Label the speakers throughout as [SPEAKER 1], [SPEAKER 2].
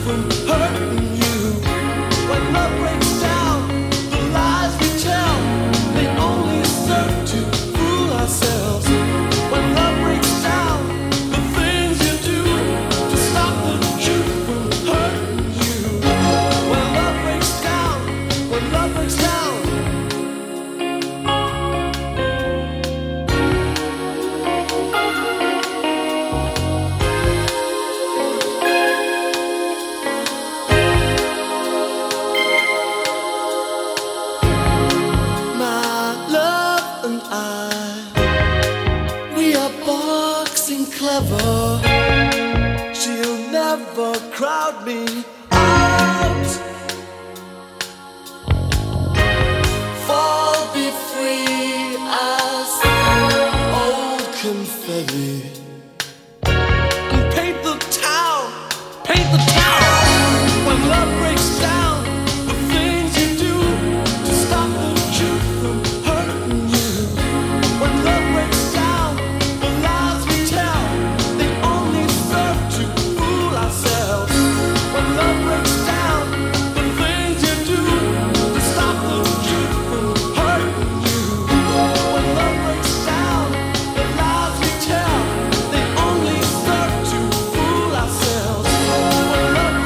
[SPEAKER 1] from hurting you. When love breaks down, the lies we tell, they only serve to fool ourselves. When love breaks down, the things you do to stop the truth from hurting you. When love breaks down, when love breaks down. Clever, she'll never crowd me out. Fall, be free as old confetti, and paint the town, paint the town. When love breaks down, the things you do to stop the truth from hurting you. When love breaks down, the lies we tell, they only serve to fool ourselves. When love breaks down, the things you do to stop the truth from hurting you. When love breaks down, the lies we tell, they only serve to fool ourselves. When love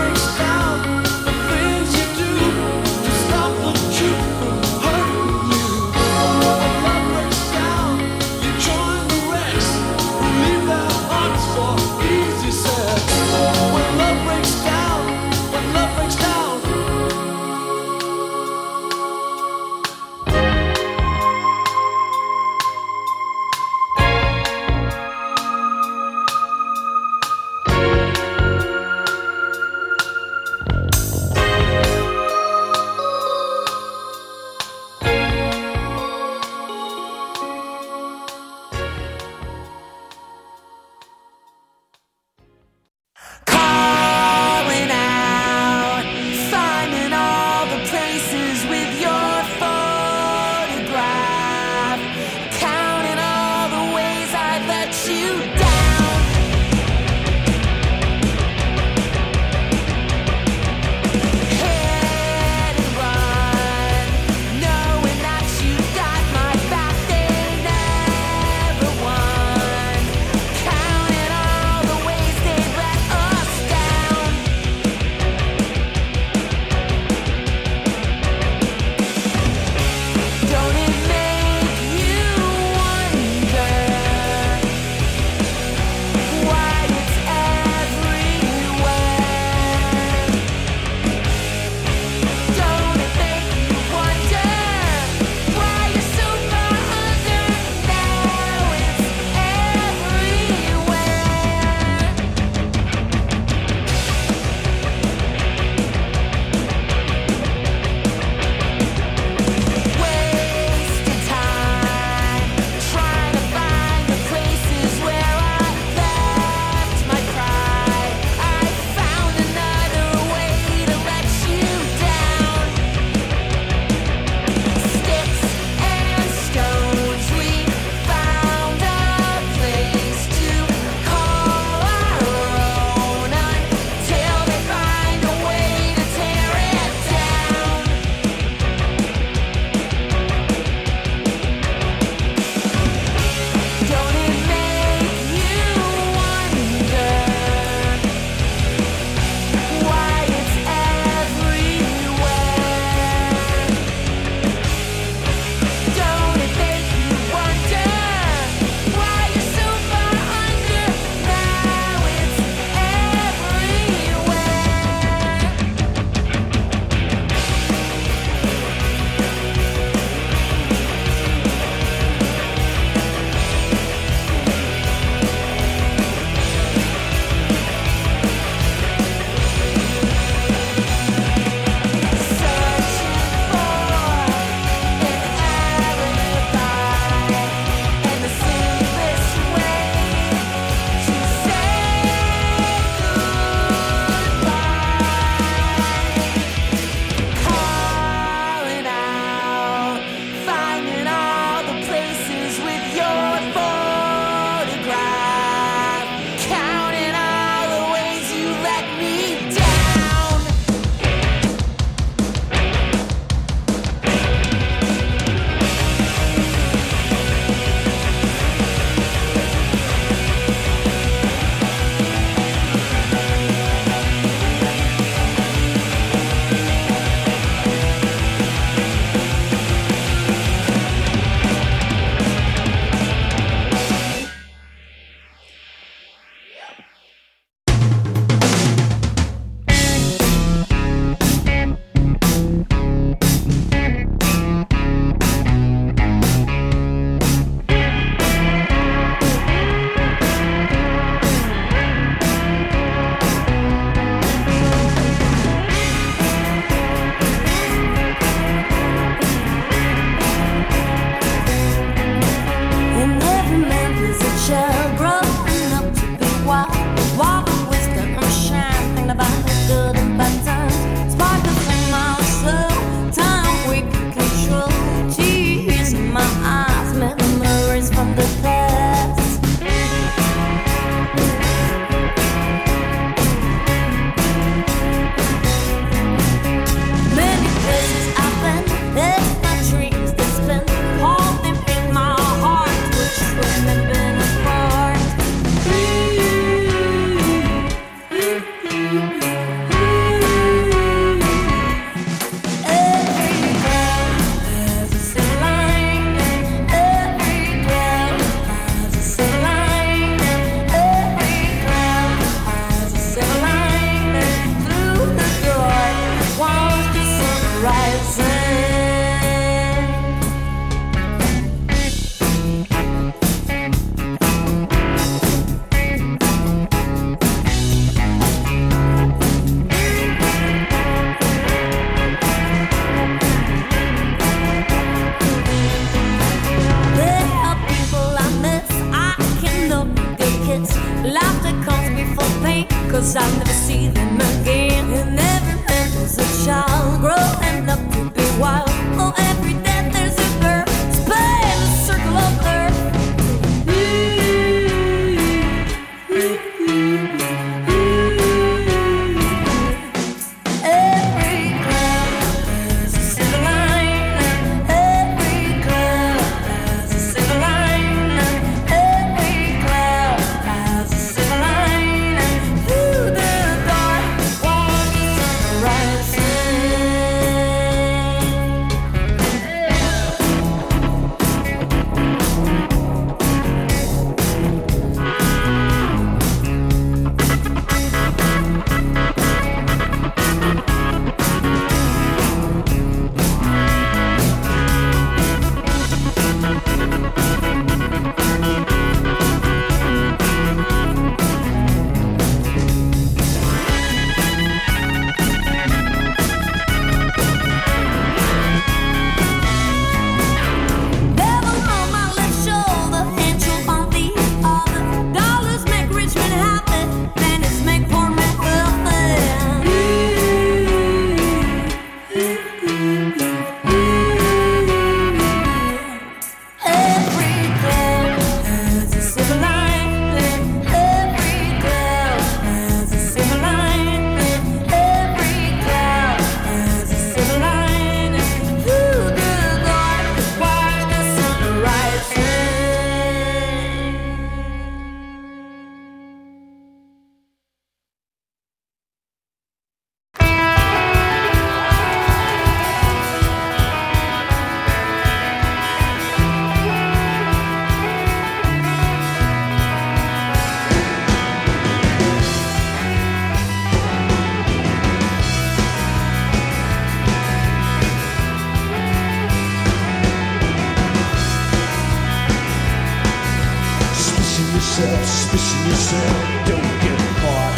[SPEAKER 1] suspicion yourself, don't get caught.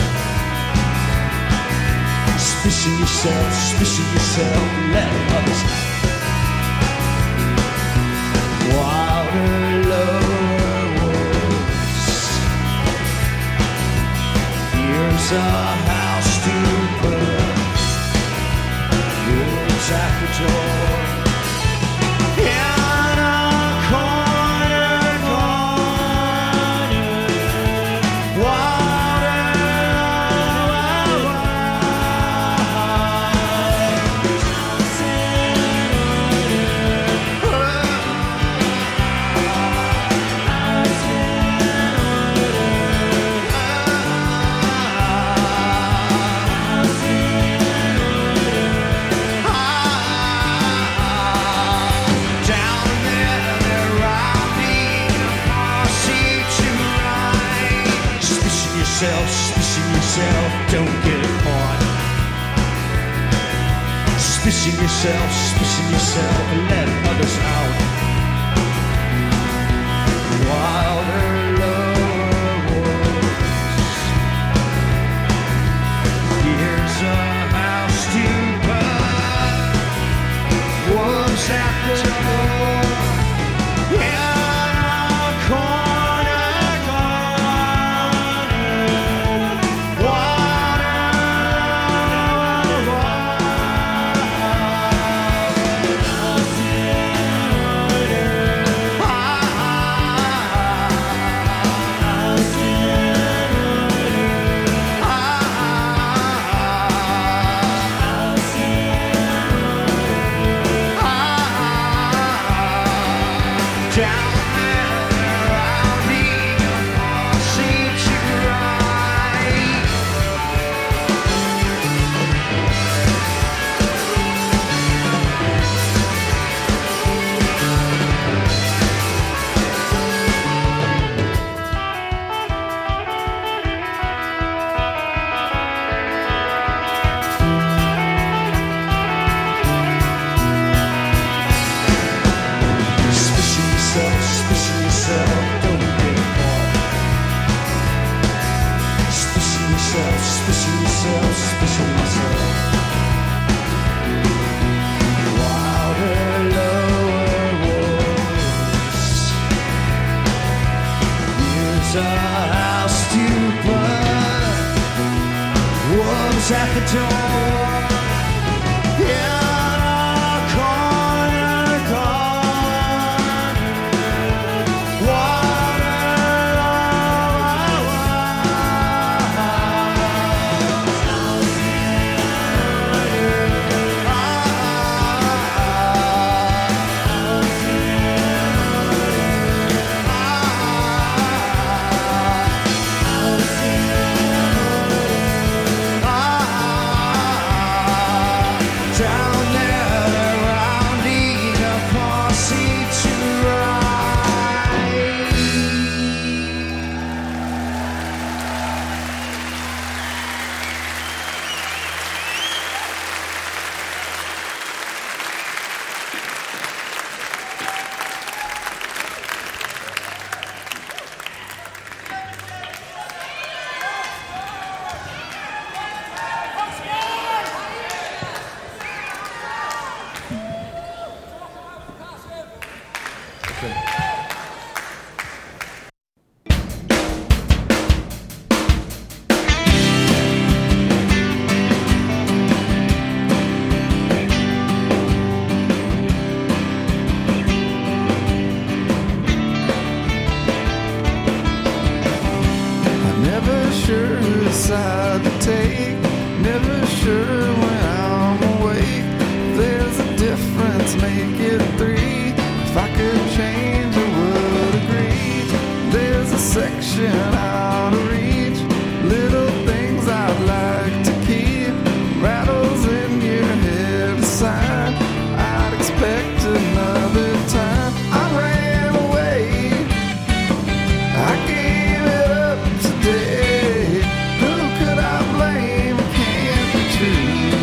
[SPEAKER 1] Suspicion yourself, let others out. Wilder, lower woods. Here's a house to put. Woods at the door. Suspicion yourself, don't get caught. Suspicion yourself, and let others out. Wilder, lower woods. Here's a house to buy. Woods at the door. At the door, yeah, corner, water, side to take, never sure when I'm awake. There's a difference, make it three. If I could change, I would agree. There's a section out of reach, little things I'd like to keep. Rattles in your head aside, I'd expect another time. I ran away, I gave it up today. Who could I blame? It can't be true.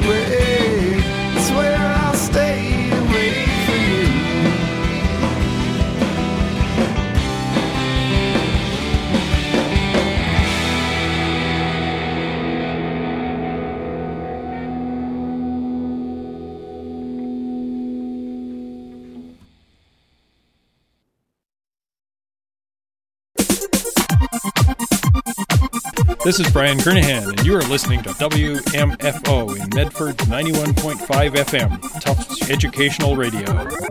[SPEAKER 1] way. It's where I'll stay and wait for you.
[SPEAKER 2] This is Brian Kernahan, and you are listening to WMFO in Medford 91.5 FM, Tufts Educational Radio.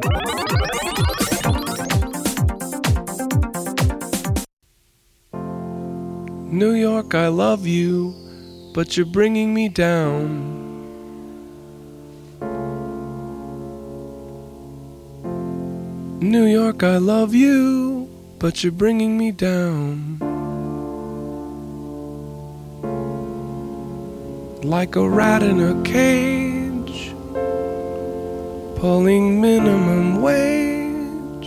[SPEAKER 1] New York, I love you, but you're bringing me down. New York, I love you, but you're bringing me down. Like a rat in a cage, pulling minimum wage.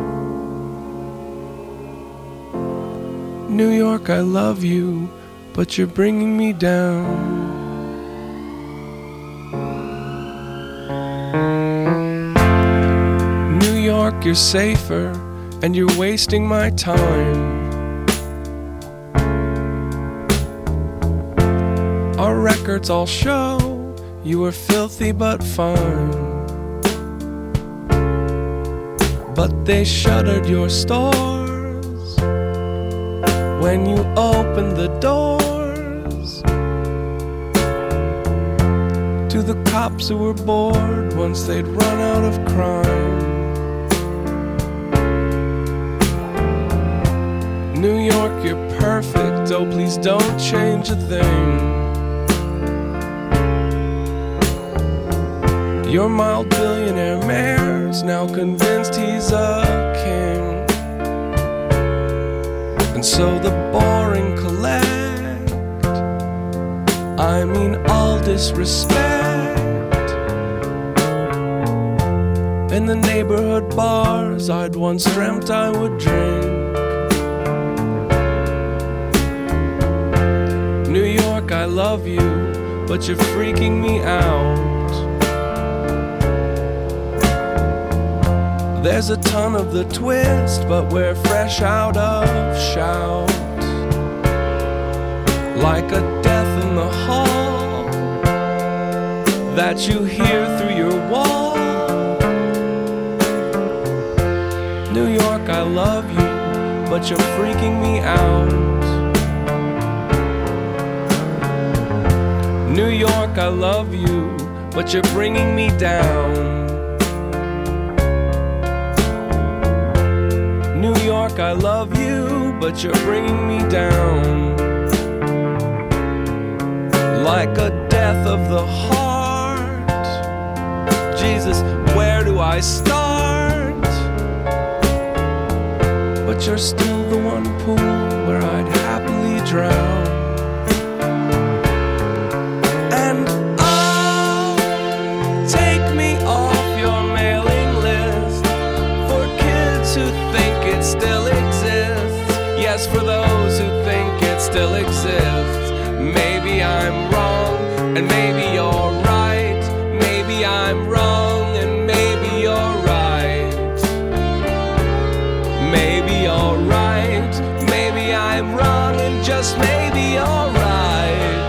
[SPEAKER 1] New York, I love you, but you're bringing me down. New York, you're safer, and you're wasting my time. Our records all show you were filthy but fine. But they shuttered your stores when you opened the doors to the cops who were bored once they'd run out of crime. New York, you're perfect, oh please don't change a thing. Your mild billionaire mayor's now convinced he's a king. And so the boring collect, I mean all disrespect. In the neighborhood bars I'd once dreamt I would drink. New York, I love you, but you're freaking me out. There's a ton of the twist, but we're fresh out of shout. Like a death in the hall that you hear through your wall. New York, I love you, but you're freaking me out. New York, I love you, but you're bringing me down. New York, I love you, but you're bringing me down. Like a death of the heart. Jesus, where do I start? But you're still the one pool where I'd happily drown. And oh, take me off your mailing list for kids who think it still exists. Yes, for those who think it still exists. Maybe I'm wrong, and maybe you're right. Maybe I'm wrong, and maybe you're right. Maybe you're right. Maybe I'm wrong, and just maybe you're right.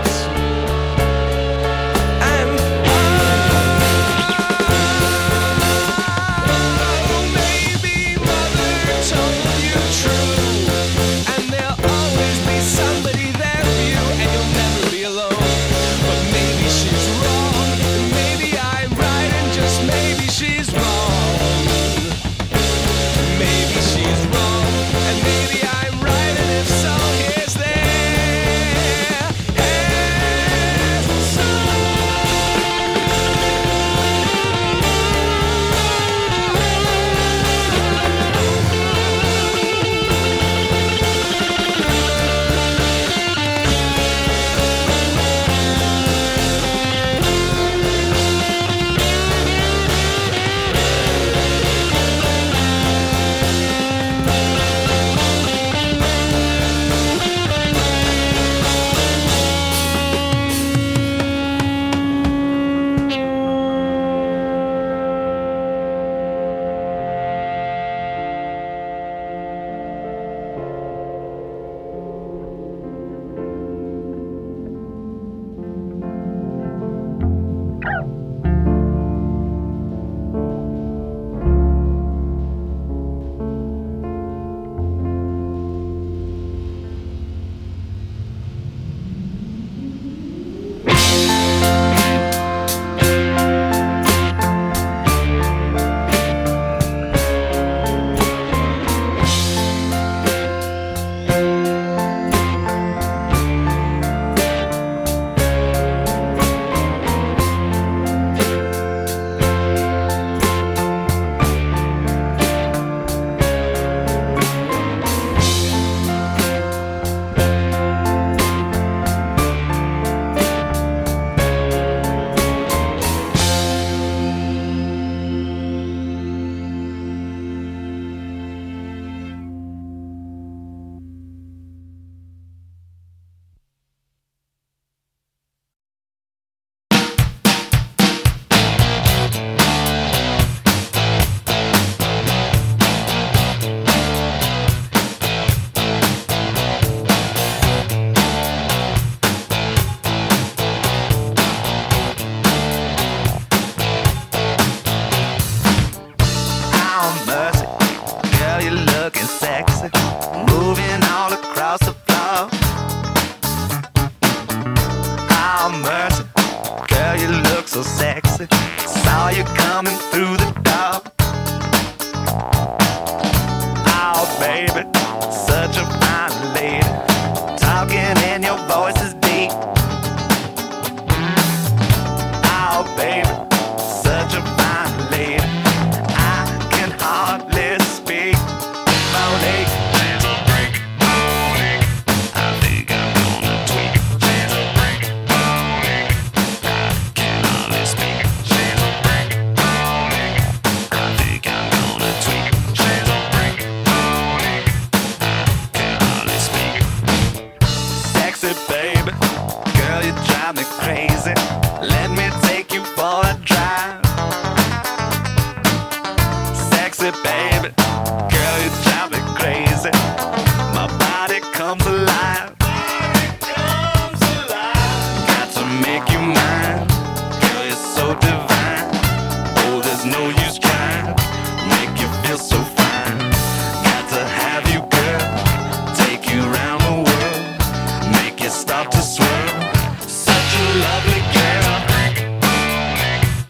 [SPEAKER 3] coming through the door. Oh, baby, such a fine lady, talking and your voice is deep. Oh, baby, such a fine lady, I can hardly speak. Monique, there's a break. Monique, I think I'm gonna tweak. There's a break. Monique, I can hardly speak. There's a break. Monique, I think I'm gonna tweak. There's a break. Monique, I can hardly speak. Sexy baby, girl, you drive me crazy. Let me take you for a drive. Sexy baby, girl, you drive me crazy. My body comes alive. Got to make you mine. Girl, you're so divine. Oh, there's no use trying. Make you feel so fine. Got to have you, girl. Take you around the world. Make you start to swirl. Such a lovely girl.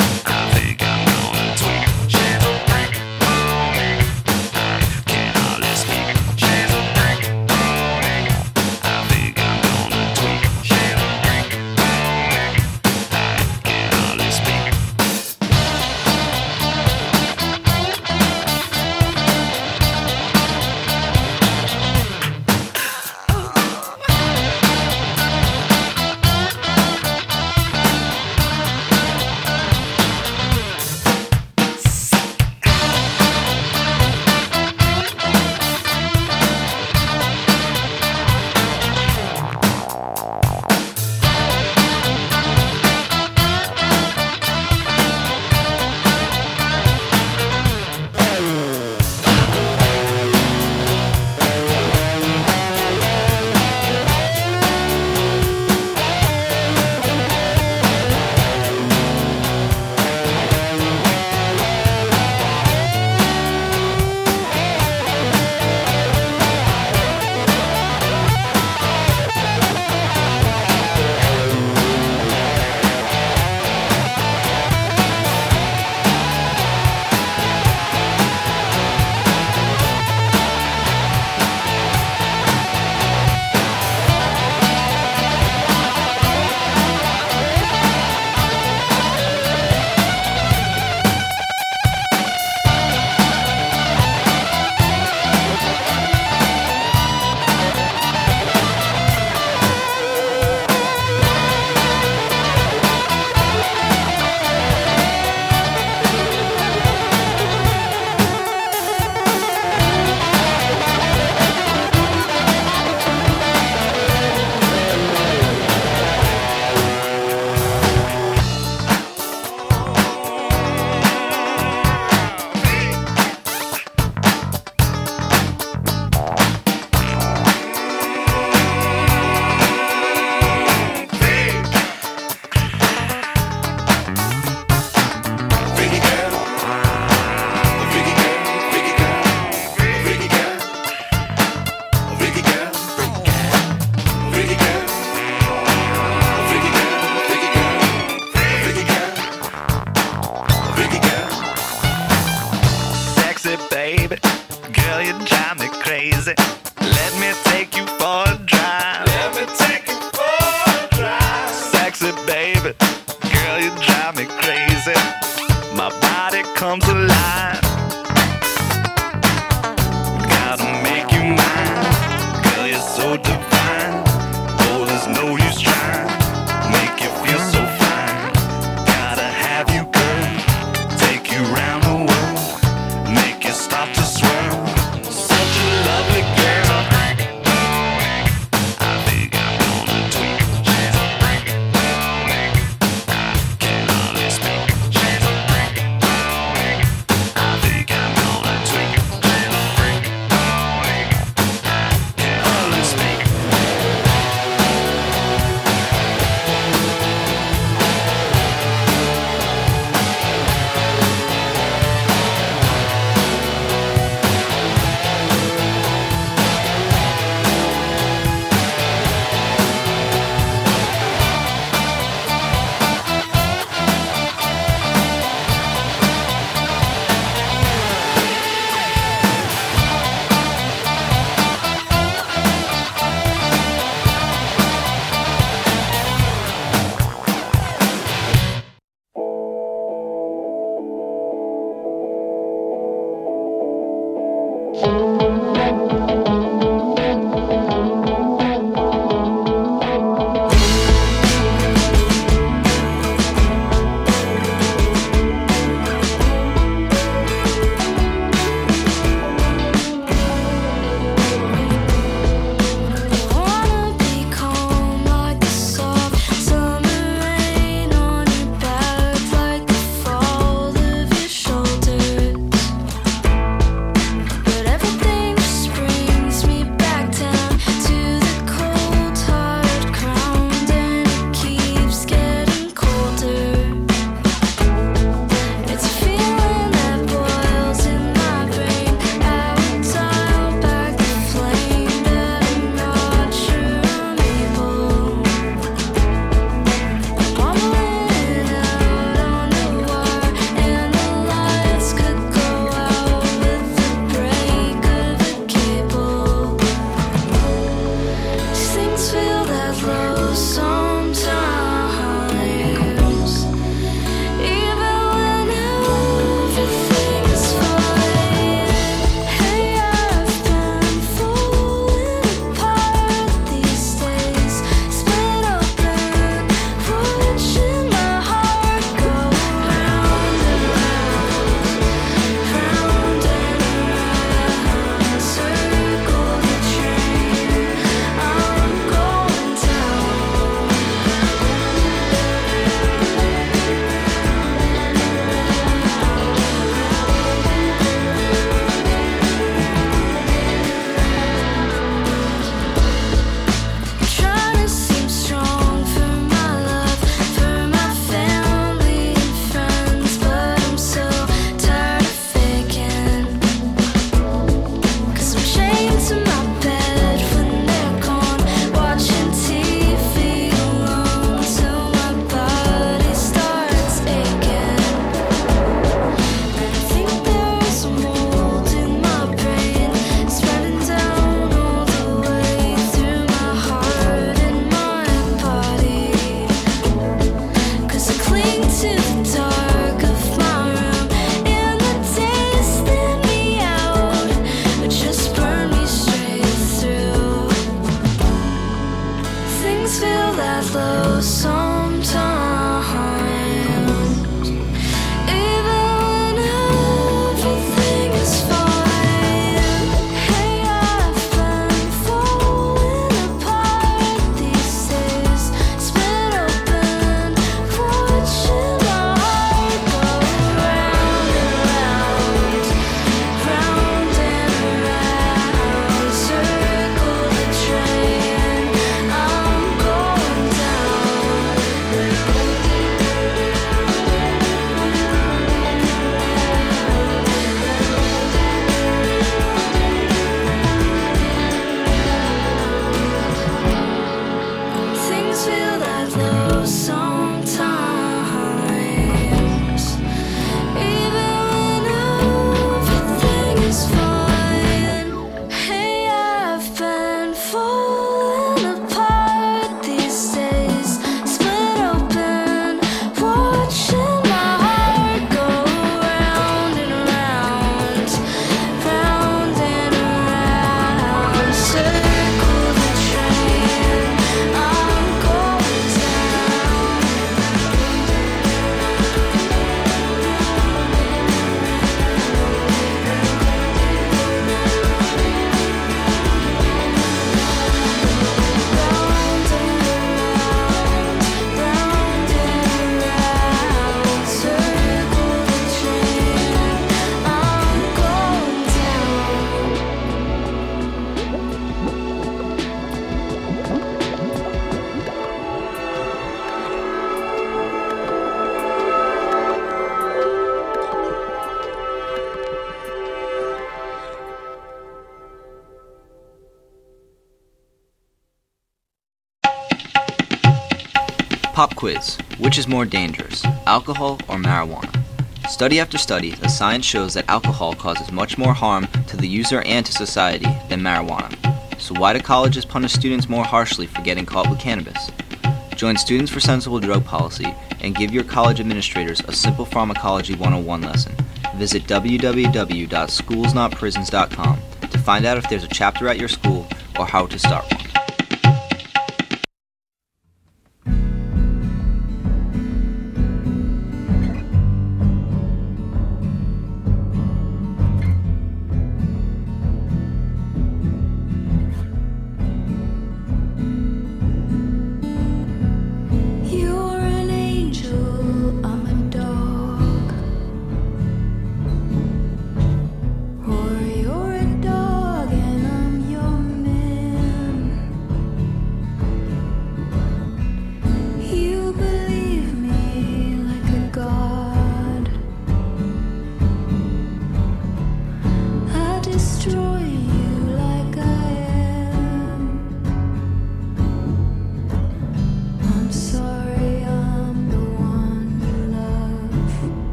[SPEAKER 4] Pop quiz. Which is more dangerous, alcohol or marijuana? Study after study, the science shows that alcohol causes much more harm to the user and to society than marijuana. So why do colleges punish students more harshly for getting caught with cannabis? Join Students for Sensible Drug Policy and give your college administrators a simple pharmacology 101 lesson. Visit www.schoolsnotprisons.com to find out if there's a chapter at your school or how to start one.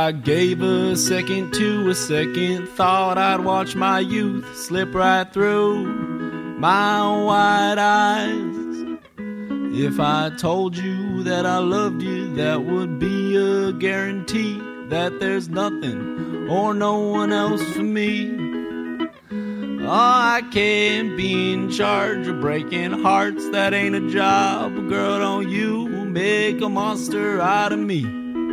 [SPEAKER 5] I gave a second to a second thought, I'd watch my youth slip right through my wide eyes. If I told you that I loved you, that would be a guarantee that there's nothing or no one else for me. Oh, I can't be in charge of breaking hearts, that ain't a job. Girl, don't you make a monster out of me.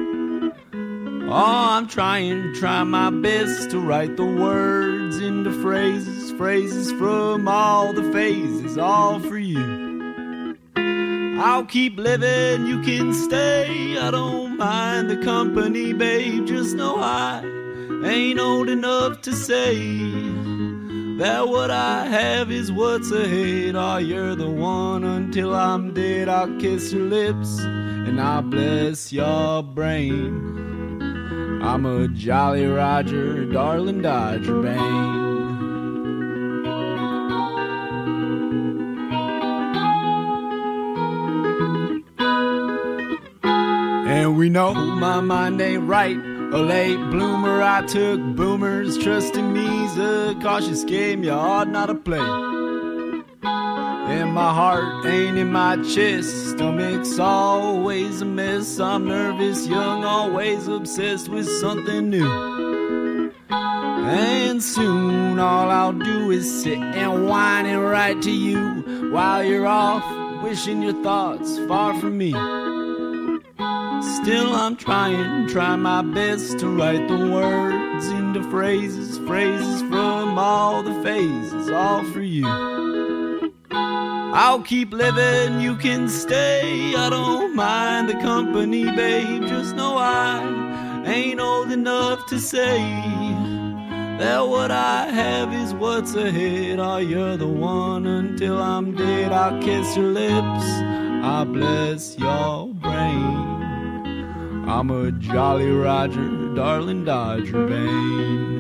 [SPEAKER 5] Oh, I'm trying my best to write the words into phrases, phrases from all the phases, all for you. I'll keep living, you can stay, I don't mind the company, babe. Just know I ain't old enough to say that what I have is what's ahead. Oh, you're the one until I'm dead. I'll kiss your lips and I'll bless your brain. I'm a Jolly Roger, darling Dodger Bane. And we know my mind ain't right, a late bloomer. I took boomers, trusting me's a cautious game you ought not to play. And my heart ain't in my chest, stomach's always a mess. I'm nervous, young, always obsessed with something new. And soon all I'll do is sit and whine and write to you while you're off, wishing your thoughts far from me. Still I'm try my best to write the words into phrases, phrases from all the phases, all for you. I'll keep living, you can stay, I don't mind the company, babe. Just know I ain't old enough to say that what I have is what's ahead. Oh, you're the one until I'm dead. I'll kiss your lips, I'll bless your brain. I'm a Jolly Roger, darling Dodger Bane.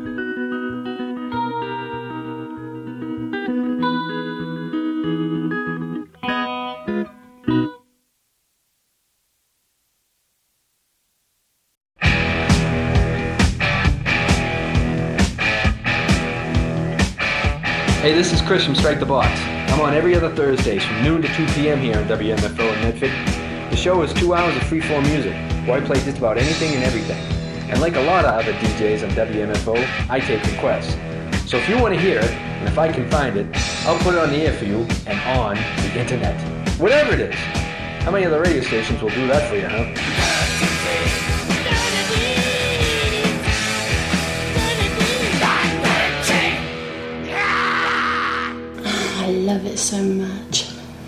[SPEAKER 6] Hey, this is Chris from Strike the Box. I'm on every other Thursdays from noon to 2 p.m. here on WMFO in Medford. The show is 2 hours of free-form music, where I play just about anything and everything. And like a lot of other DJs on WMFO, I take requests. So if you want to hear it, and if I can find it, I'll put it on the air for you and on the internet. Whatever it is. How many other radio stations will do that for you, huh?
[SPEAKER 7] I love it so much.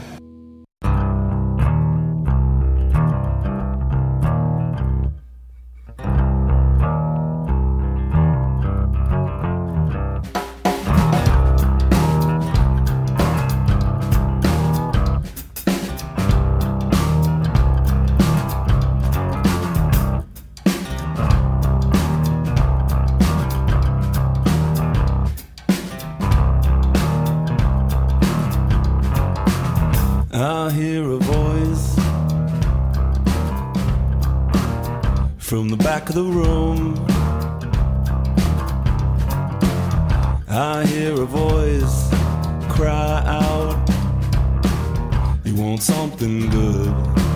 [SPEAKER 1] I hear a voice from the back of the room. I hear a voice cry out, you want something good.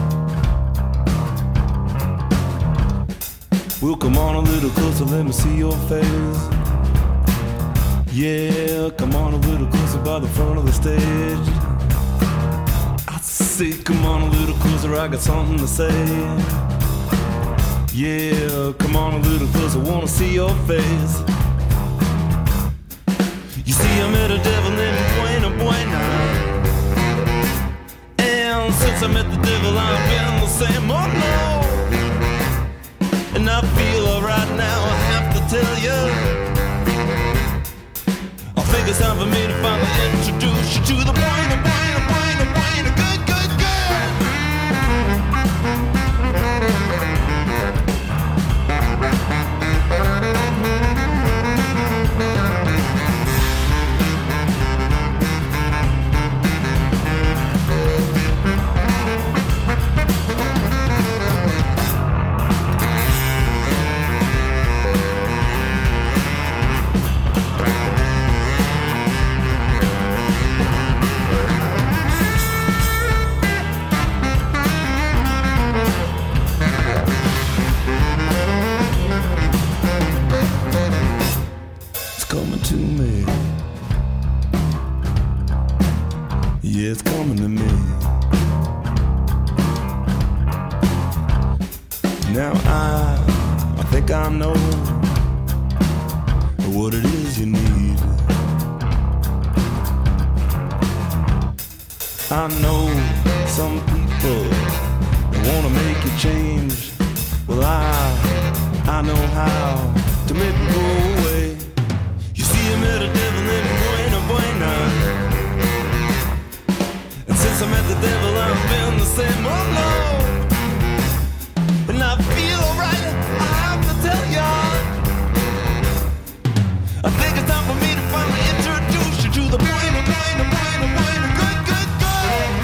[SPEAKER 1] Well, come on a little closer, let me see your face. Yeah, come on a little closer by the front of the stage. Say, come on a little closer, I got something to say. Yeah, come on a little closer, wanna see your face. You see, I met a devil named Buena Buena, and since I met the devil, I've been the same. Oh no, and I feel alright now, I have to tell you. I think it's time for me to finally introduce you to the Buena Buena Buena Buena good.
[SPEAKER 5] I know what it is you need. I know some people wanna make you change. Well, I know how to make it go away. You see, I met a devil in Buena Buena, and since I met the devil, I've been the same. Oh no, and I feel alright. I have to tell ya, I think it's time for me to finally introduce you to the Buena Buena Buena Buena good good good.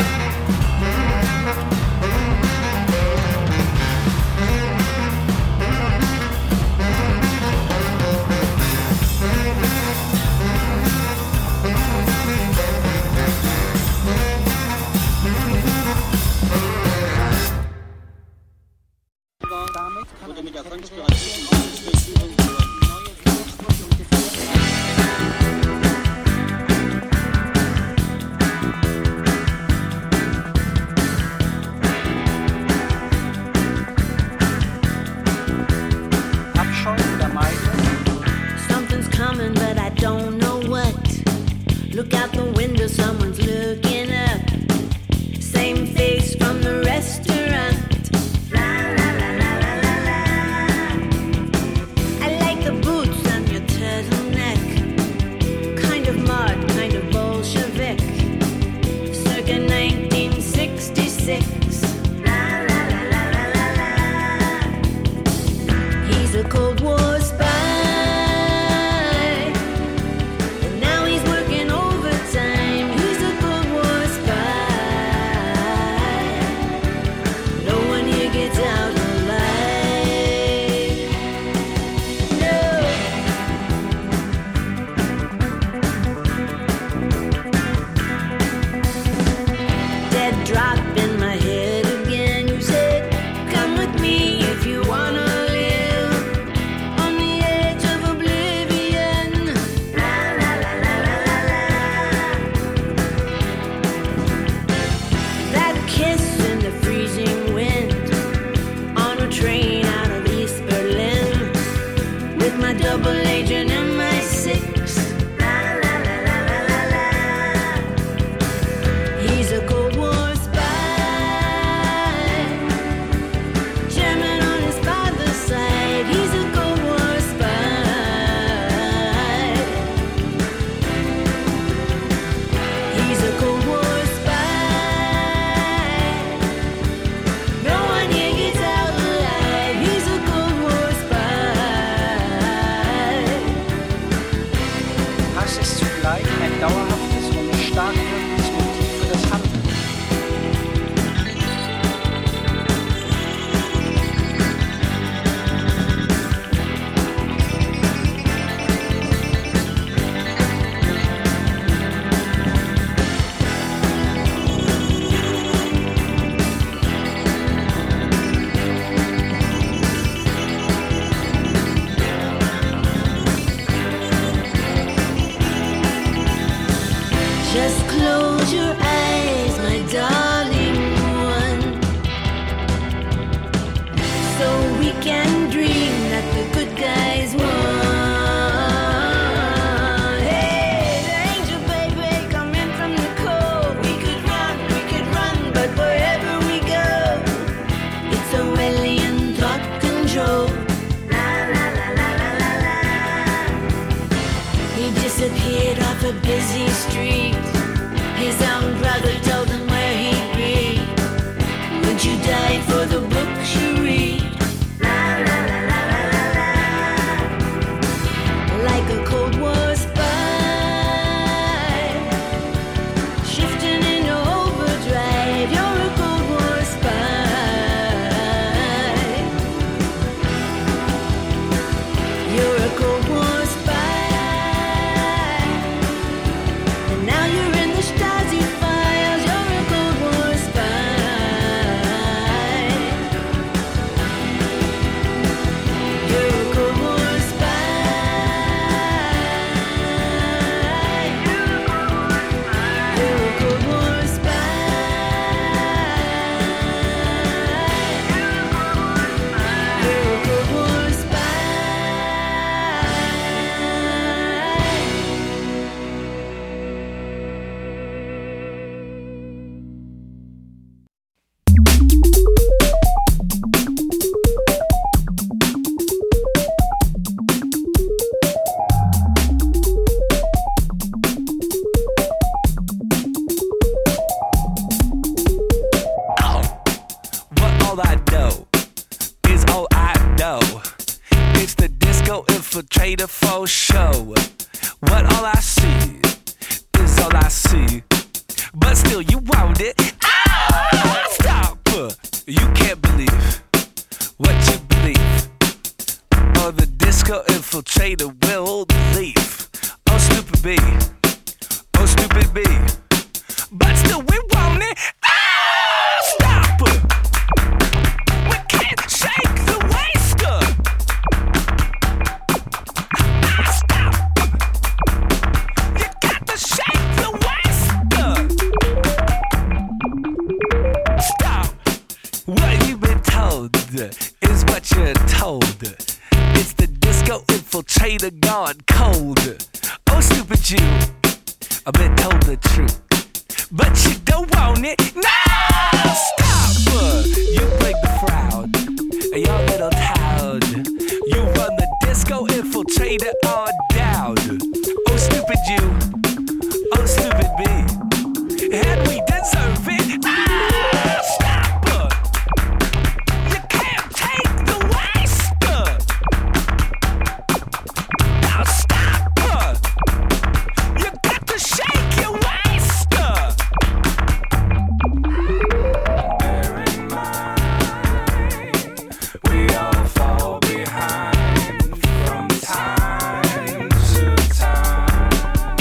[SPEAKER 8] Something's coming, but I don't know what. Look out the window, someone's looking up. Same face from the restaurant. La la la la la la la. I like the boots on your turtleneck. Kind of mod, kind of Bolshevik. Circa 1966. La la la la la la la. He's a Cold War spy. Double agent MI6. La la la la la la la. He's a Cold War spy. German on his father's side. He's a Cold War spy. He's a Cold War spy. No one here gets out alive. He's a Cold War spy.
[SPEAKER 9] Hass ist zugleich ein dauerhaftes und stark wirkendes Motiv für das Handeln.
[SPEAKER 8] Just close your eyes, my darling one, so we can dream that the good guys won. Hey, the angel baby, come in from the cold. We could run, but wherever we go, it's Orwellian thought control. La la la la la la la. He disappeared off a busy street. His own brother told him where he'd be. Would you die for the books you read? La la la la la la la. Like a Cold War spy, shifting into overdrive. You're a Cold War spy. You're a Cold War spy. And now you're in the Stasi files. You're a
[SPEAKER 3] disco infiltrator for show. What all I see is all I see. But still you want it. Ah, stop! You can't believe what you believe. Oh, the disco infiltrator will leave. Oh, stupid B. Oh, stupid B. But still we want it. Ah, stop! We can't shake the waist. Ah, stop! You got to shake the waist. Stop! What you've been told is what you're told. It's the disco infiltrator gone cold. Oh, stupid you, I've been told the truth, but you don't want it. No, stop! You break the crowd, your little town. You run the disco infiltrator on down. Oh, stupid you, oh, stupid me, and we deserve it. Ah, stop! You can't take the waste. Now stop! You got to shake your waist. Bear in mind, we all fall behind from time to time.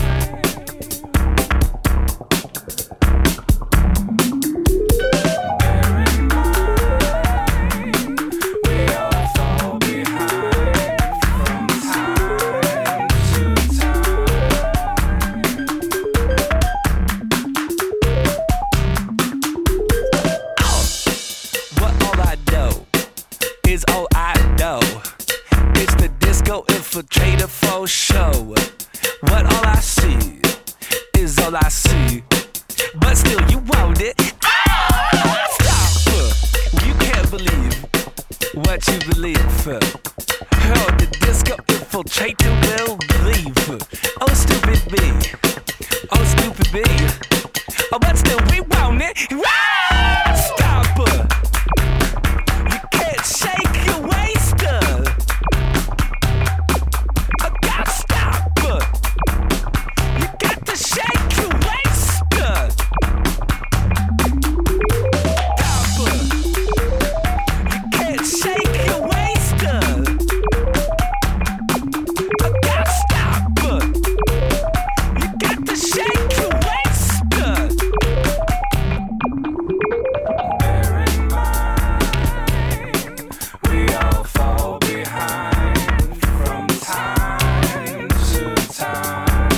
[SPEAKER 3] Bear in mind, we all fall behind from time to time. What all I know is all I know. It's the disco infiltrator for show. What all I see is all I see. But still you want it. Ah, stop! You can't believe what you believe. Oh, the disco infiltrator will leave. Oh, stupid me. Oh, stupid me. Oh, but still we want it. Ah, stop! You can't shake your waist. Oh, God, stop! You got to shake your waist. Stop! You can't shake your waist. Oh, God, stop! You got to shake your waist. Bear in mind, we all fall behind from time to time.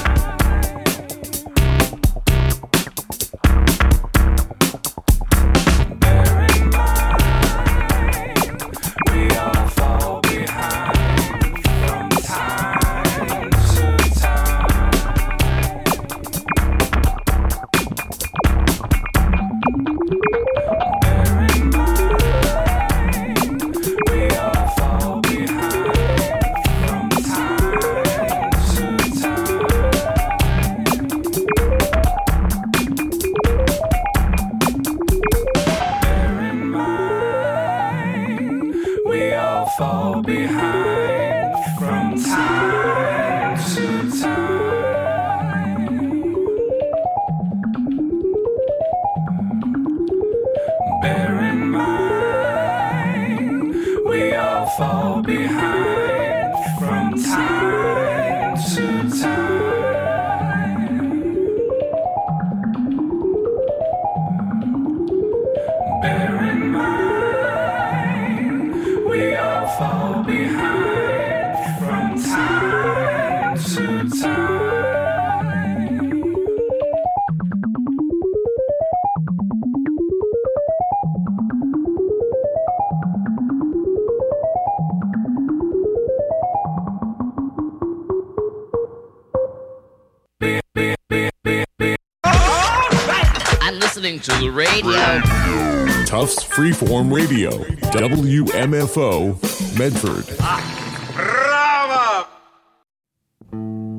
[SPEAKER 3] Bear in mind, we all fall behind from time to time. Bear in mind, we all fall behind from time to time. Bear in mind, we all fall behind from time to time. Bear in mind, we all fall behind from time to time. Bear in mind, we all fall behind from time to time.
[SPEAKER 10] I'm listening to the radio.
[SPEAKER 11] Tufts Freeform Radio, WMFO, Medford.
[SPEAKER 3] Bravo!